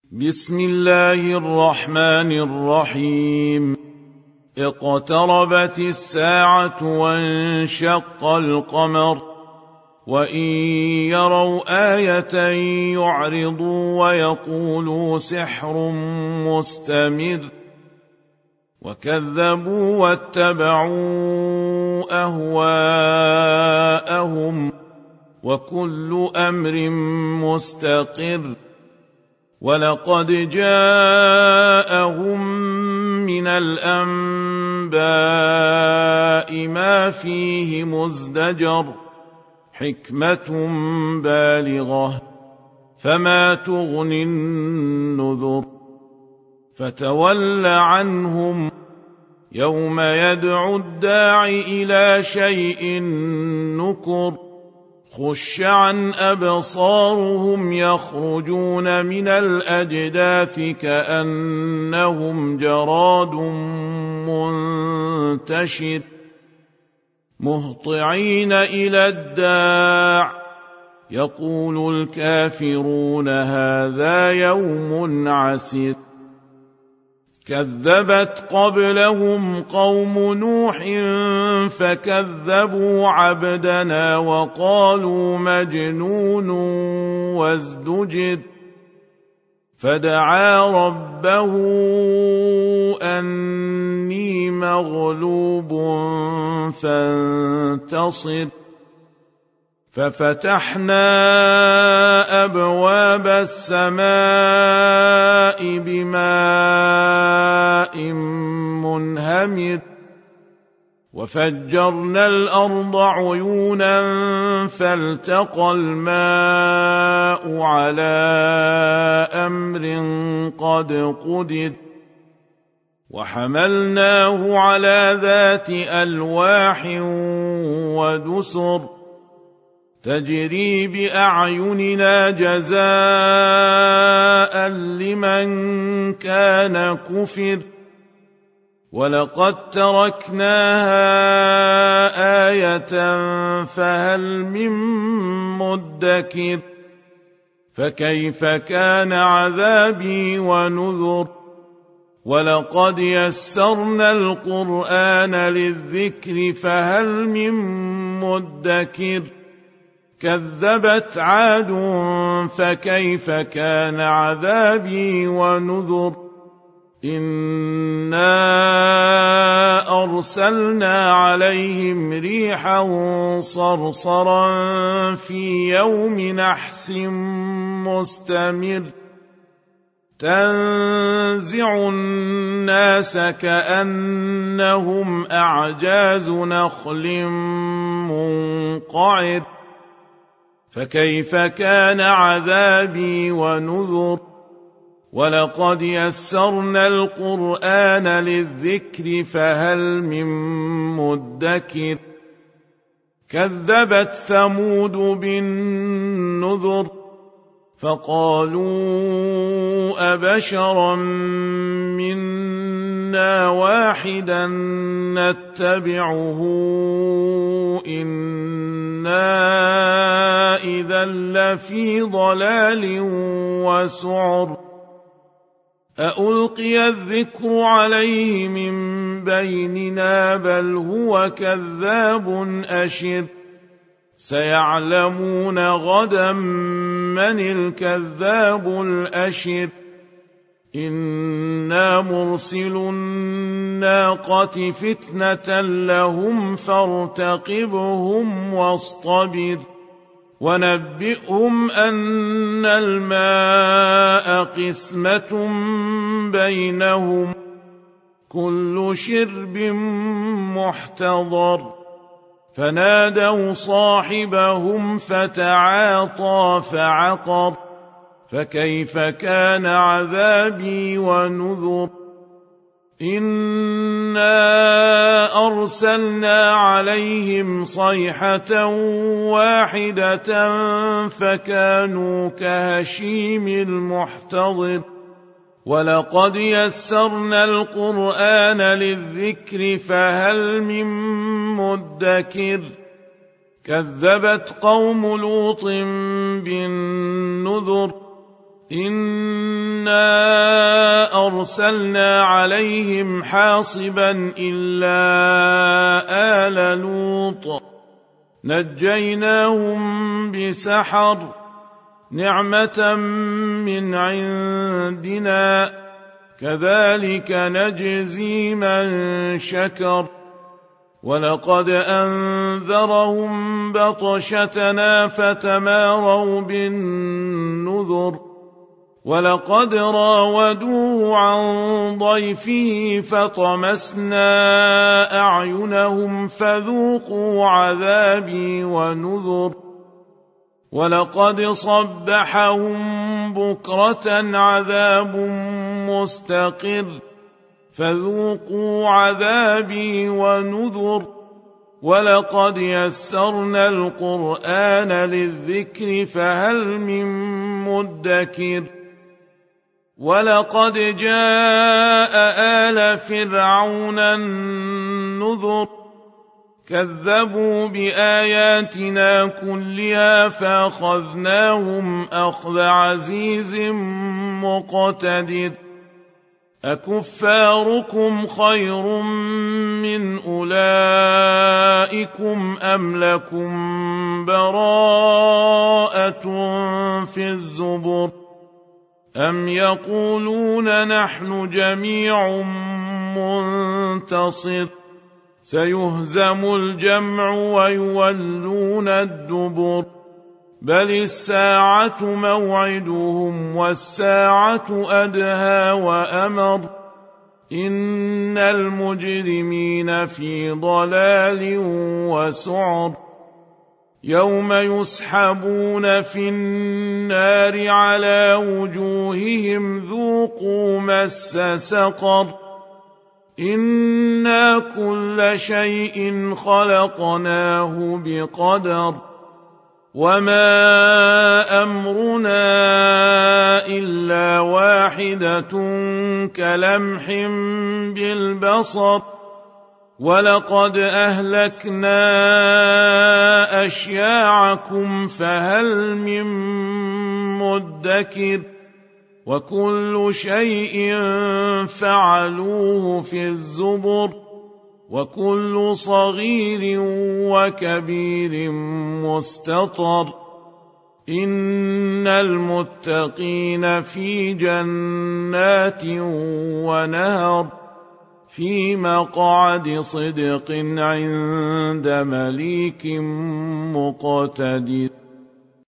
بسم الله الرحمن الرحيم. اقتربت الساعة وانشق القمر وإن يروا آية يعرضوا ويقولوا سحر مستمر وكذبوا واتبعوا أهواءهم وكل أمر مستقر ولقد جاءهم من الأنباء ما فيه مزدجر حكمة بالغة فما تغني النذر فتول عنهم يوم يدعو الداع إلى شيء نكر خش عن أبصارهم يخرجون من الأجداث كأنهم جراد منتشر مهطعين إلى الداع يقول الكافرون هذا يوم عسير كذبت قبلهم قوم نوح فكذبوا عبدنا وقالوا مجنون وازدجر فدعا ربه أني مغلوب فانتصر ففتحنا أبواب السماء بماء منهمر وفجرنا الأرض عيونا فالتقى الماء على أمر قد قدر وحملناه على ذات ألواح ودسر تجري بأعيننا جزاء لمن كان كفر ولقد تركناها آية فهل من مدكر فكيف كان عذابي ونذر ولقد يسرنا القرآن للذكر فهل من مدكر كذبت عاد فكيف كان عذابي ونذر إنا أرسلنا عليهم ريحا صرصرا في يوم نحس مستمر تنزع الناس كأنهم أعجاز نخل منقعر فكيف كان عذابي ونذر ولقد يسرنا القرآن للذكر فهل من مدكر كذبت ثمود بالنذر فقالوا أبشرا منا واحدا نتبعه إنا إذا لفي ضلال وسعر أألقي الذكر عليه من بيننا بل هو كذاب أشر سيعلمون غدا من الكذاب الأشر إنا مرسل الناقة فتنة لهم فارتقبهم واصطبر ونبئهم أن الماء قسمة بينهم كل شرب محتضر فنادوا صاحبهم فتعاطى فعقر فكيف كان عذابي ونذر إنا أرسلنا عليهم صيحة واحدة فكانوا كهشيم المحتضر ولقد يسرنا القرآن للذكر فهل من مدكر كذبت قوم لوط بالنذر إنا أرسلنا عليهم حاصبا إلا آل لوط نجيناهم بسحر نعمة من عندنا كذلك نجزي من شكر ولقد أنذرهم بطشتنا فتماروا بالنذر ولقد راودوه عن ضيفه فطمسنا أعينهم فذوقوا عذابي ونذر ولقد صبحهم بكرة عذاب مستقر فذوقوا عذابي ونذر ولقد يسرنا القرآن للذكر فهل من مدكر ولقد جاء آل فرعون النذر كذبوا بآياتنا كلها فأخذناهم أخذ عزيز مقتدر أكفاركم خير من أولئكم أم لكم براءة في الزبر أم يقولون نحن جميع منتصر سيهزم الجمع ويولون الدبر بل الساعة موعدهم والساعة أدهى وأمر إن المجرمين في ضلال وسعر يوم يسحبون في النار على وجوههم ذوقوا مس سقر إنا كل شيء خلقناه بقدر وما أمرنا إلا واحدة كلمح بالبصر ولقد أهلكنا أشياعكم فهل من مدكر وكل شيء فعلوه في الزبر وكل صغير وكبير مستطر إن المتقين في جنات ونهر في مقعد صدق عند مليك مقتدر